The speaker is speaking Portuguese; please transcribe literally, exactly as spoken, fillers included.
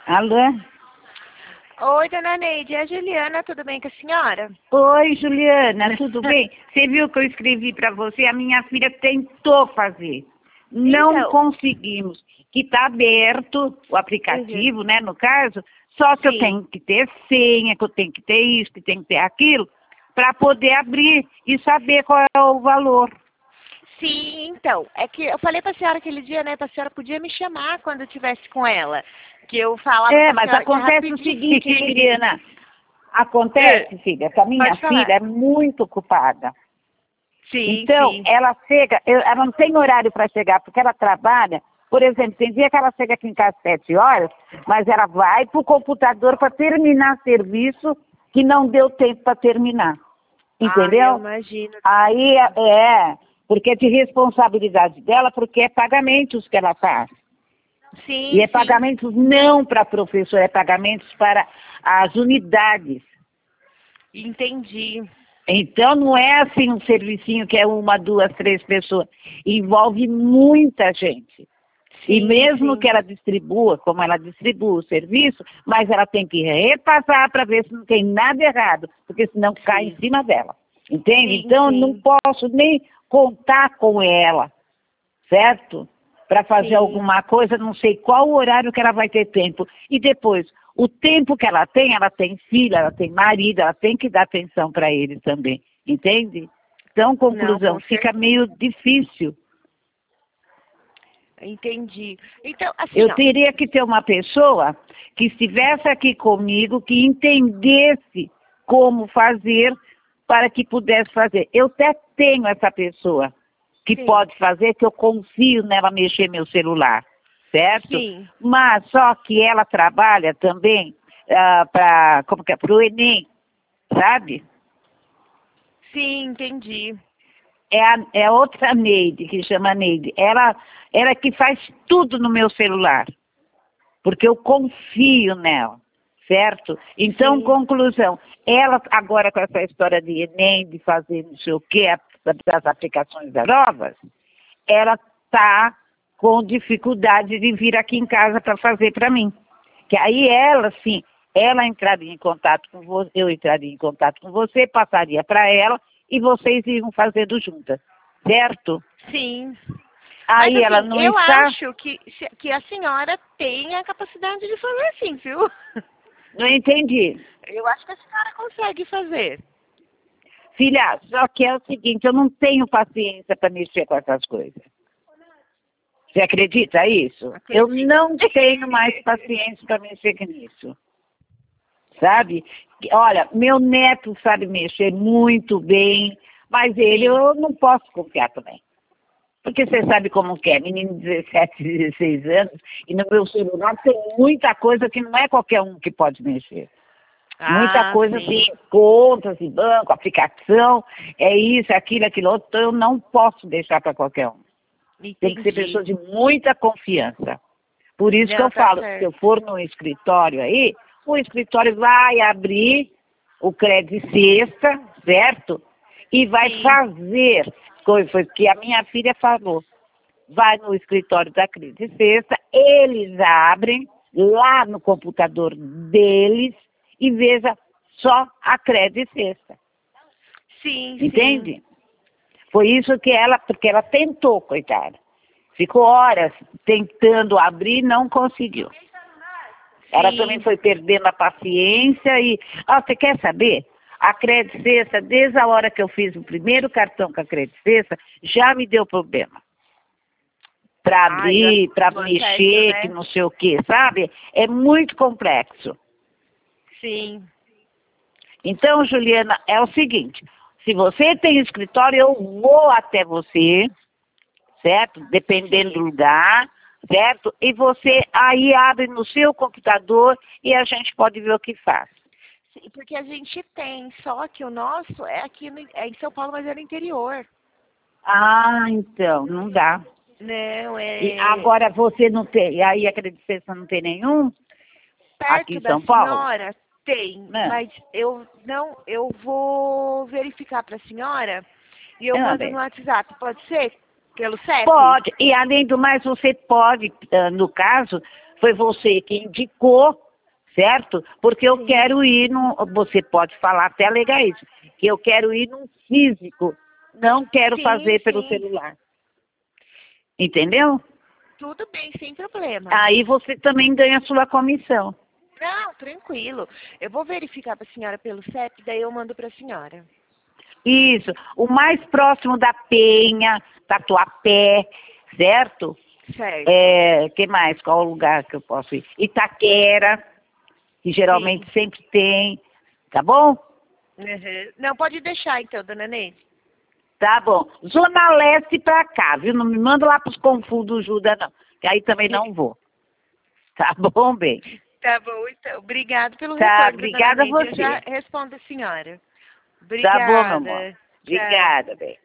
Alô? Oi, dona Neide, é a Juliana, tudo bem com a senhora? Oi, Juliana, tudo bem? Você viu que eu escrevi para você? A minha filha tentou fazer. Não Então. conseguimos. Que está aberto o aplicativo, Uhum. né, no caso, só que eu Sim. tenho que ter senha, que eu tenho que ter isso, que tenho que ter aquilo, para poder abrir e saber qual é o valor. Sim, então, é que eu falei pra senhora aquele dia, né, pra senhora podia me chamar quando eu estivesse com ela, que eu falava É, pra mas senhora que é acontece o rapidinho. seguinte, Juliana, acontece, filha, que a minha Pode falar. filha é muito ocupada. Sim, Então, sim. ela chega, eu- ela não tem horário para chegar, porque ela trabalha. Por exemplo, tem dia que ela chega aqui em casa às sete horas, mas ela vai para o computador para terminar serviço que não deu tempo para terminar. Ah, eu Entendeu? imagino. Aí é, é, porque é de responsabilidade dela, porque é pagamentos que ela faz. Sim, E é sim. pagamentos não para professor, é pagamentos para as unidades. Entendi. Então não é assim um servicinho que é uma, duas, três pessoas. Envolve muita gente. E Sim, mesmo sim. que ela distribua, como ela distribui o serviço, mas ela tem que repassar para ver se não tem nada errado, porque senão cai em Sim. cima dela. Entende? Sim, Então eu não sim. posso nem contar com ela, certo? Para fazer Sim. alguma coisa, não sei qual o horário que ela vai ter tempo. E depois, o tempo que ela tem, ela tem filha, ela tem marido, ela tem que dar atenção para ele também. Entende? Então, Não, conclusão, com fica certeza. meio difícil. Entendi. Então, assim, Eu ó. teria que ter uma pessoa que estivesse aqui comigo, que entendesse como fazer para que pudesse fazer. Eu até tenho essa pessoa que Sim. pode fazer, que eu confio nela mexer meu celular, certo? Sim. Mas só que ela trabalha também ah, para como que é, para o Enem, sabe? Sim, entendi. É a, é a outra Neide, que chama Neide. Ela, ela que faz tudo no meu celular. Porque eu confio nela, certo? Então, Sim. conclusão, ela agora com essa história de Enem, de fazer não sei o quê, das aplicações novas, ela está com dificuldade de vir aqui em casa para fazer para mim. Que aí ela, sim, ela entraria em contato com você, eu entraria em contato com você, passaria para ela e vocês iam fazendo juntas, certo? Sim. Mas Aí ela assim, não eu está, acho que, se- que a senhora tem a capacidade de fazer assim, viu? não entendi. Eu acho que a senhora consegue fazer. Filha, só que é o seguinte, eu não tenho paciência para mexer com essas coisas. Você acredita isso? Eu Acredito. não tenho mais paciência para mexer com isso. Sabe? Olha, meu neto sabe mexer muito bem, mas ele Sim. eu não posso confiar também. Porque você sabe como que é, menino de dezessete, dezesseis anos, e no meu celular tem muita coisa que não é qualquer um que pode mexer. Muita Ah, coisa sim. assim, contas de banco, aplicação, é isso, é aquilo, aquilo outro, então eu não posso deixar para qualquer um. Tem que ser Entendi. pessoa de muita confiança. Por isso que eu Não, tá falo, se eu certo. for no escritório aí, o escritório vai abrir o crédito sexta, certo? E vai Sim. fazer, foi, foi o que a minha filha falou, vai no escritório da crédito sexta, eles abrem lá no computador deles e veja só a crédito sexta. Sim, sim. Entende? Foi isso que ela, porque ela tentou, coitada. Ficou horas tentando abrir, não conseguiu. Ela também Sim. foi perdendo a paciência e... Ah, você quer saber? A Credit Sexta, desde a hora que eu fiz o primeiro cartão com a Credit Sexta, já me deu problema. Para Ai, o abrir, para o acesso, mexer, que né? não sei o quê, sabe? É muito complexo. Sim. Então, Juliana, é o seguinte, se você tem escritório, eu vou até você, certo? Dependendo do Sim. lugar, certo? E você aí abre no seu computador e a gente pode ver o que faz. Sim, porque a gente tem, só que o nosso é aqui no, é em São Paulo, mas é no interior. Ah, então, não dá. Não, E é agora você não tem, e aí a acreditação não tem nenhum aqui perto em da São Paulo? senhora tem, Não, mas eu não, eu vou verificar para a senhora e eu não, mando no bem. WhatsApp, pode ser? Pelo C E P? Pode, e além do mais, você pode, ah, no caso, foi você que indicou, certo? Porque eu quero ir no... Você pode falar até alegar isso, que eu quero ir num físico, não quero Sim, fazer pelo sim. celular. Entendeu? Tudo bem, sem problema. Aí você também ganha a sua comissão. Não, tranquilo. Eu vou verificar para a senhora pelo C E P, daí eu mando para a senhora. Isso. O mais próximo da Penha, Tatuapé, certo? Certo. É, que mais? Qual o lugar que eu posso ir? Itaquera, que geralmente Sim. sempre tem. Tá bom? Uhum. Não, pode deixar então, dona Neide. Tá bom. Zona Leste pra cá, viu? Não me manda lá pros confusos Juda, não. Que aí também não vou. Tá bom, bem? Tá bom, então. Obrigado pelo Tá, retorno, dona obrigada a Neide. Eu já você. respondo a senhora. Tá bom, meu amor. Obrigada. Tchau. Obrigada, bem.